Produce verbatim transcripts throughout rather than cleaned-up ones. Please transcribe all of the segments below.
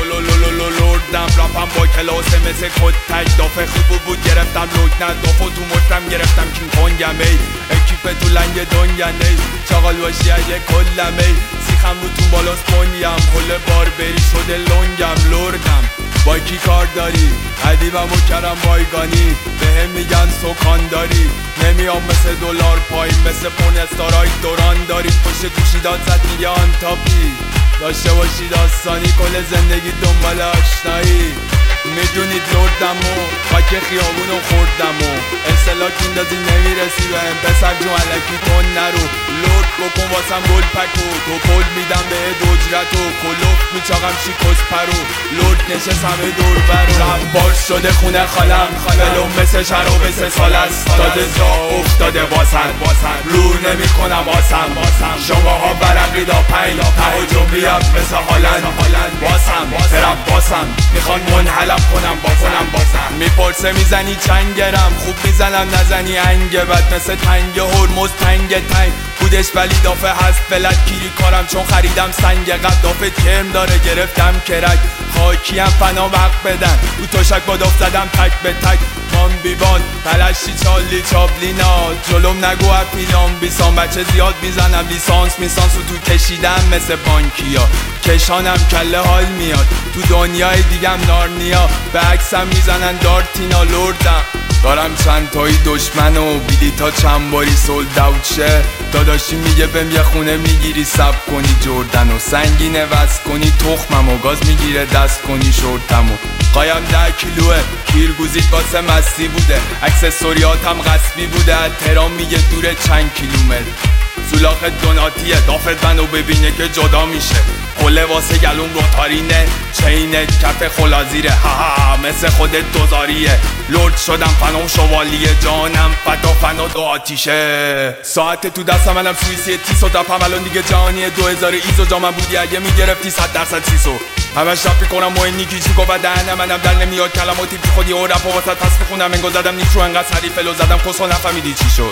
لردم راپم با کلاسه مثل کد تک دافه خوب بود گرفتم لکنن دافو تو مشتم گرفتم کین کنگم ای اکیپ تو لنگ دنگن ای چاقال باشی اگه کلم ای سیخم رو تو بالاست پنیم حل باربری شده لنگم لردم با کی کار داری؟ ادیبم و کرم بایگانی به هم میگن سکان داری نمیام مثل دلار پایین مثل پونستارای دوران داری پشت گوشی داد زد میگه آنتاپی داشته باشی داستانی کل زندگی دنبال آشنایی میدونید لردم و خاک خیابونو خوردم و اصطلاح کیندازی نمیرسی به هم پسر جون علکی تون نرو لرد بکن واسم گل پکو تو کل میدم به دجرت و کلوف میچاقم شی کس پرو لرد نشست همه دور برو ربار شده خونه خالم دلم مثل شراب سه سال است تازه جا افتاده واسن رو نمی کنم آسم شما ها برقی دا پین تهاجم بیاد مثل هالند واسم ترم واسم میخوان منحلم کنم با کنم باسم میپرسه میزنی چند گرم خوب میزنم نزنی انگه بد مثل تنگ هرمز تنگ تنگ بودش ولی دافه هست فلت کیری کارم چون خریدم سنگ قد دافه کرم داره گرفتم کرک خاکیم فنا وقت بدن او تشک با داف زدم تک به تک مان بیبان پلشی چالی چابلینا جلوم نگو اپیلام بیسان بچه زیاد میزنم لیسانس میسانس رو تو کشیدم مثل بانکیا کشانم کله حال میاد تو دنیای دیگم نارنیا به عکسم میزنن دارتینا لردم دارم چند تایی دشمن و بیلیتا چند باری سولد اوت شه داداشی میگه بهم یه خونه میگیری سب کنی جردن و سنگینه وز کنی تخمم و گاز میگیره دست کنی شورتم و قایم ده کیلوه کیرگوزیت واسه مستی بوده اکسسوریاتم غصبی بوده تهران میگه دوره چند کیلومتر سولاخ دوناتیه دافت منو ببینه که جدا میشه قله واسه گلون رو تارینه چینت کف خلازیره ها ها مثل خودت دوزاریه لرد شدم فنام شوالیه جانم فدا فنا دو آتیشه ساعت تو دستم منم سویسی تیس و دپم الان دیگه جهانیه دو هزار ایزو جامم بودی اگه میگرفتی صد درصد سیسو همش رفی کنم و اینی کیچی گفت دهنم منم در نمیاد کلماتی بی خودی و رپ و واسط پس بخونم انگو زدم نیک رو انقدر سریع فلو زدم کس و نفهمیدی چی شد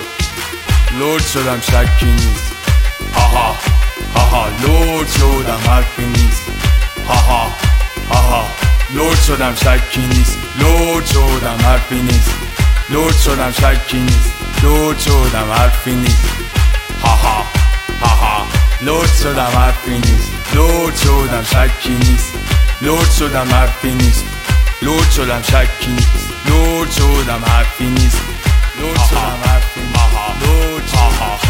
لرد شدم شکی نیست هاها هاها لرد شدم حرفی نیست هاها هاها لرد شدم شکی نیست لرد شدم حرفی نیست لرد شدم شکی نیست لرد شدم حرفی نیست هاها هاها لرد شدم حرفی نیست لرد شدم شکی نیست لرد شدم حرفی نیست لرد شدم شکی نیست لرد شدم حرفی نیست لرد شدم حرفی نیست لرد شدم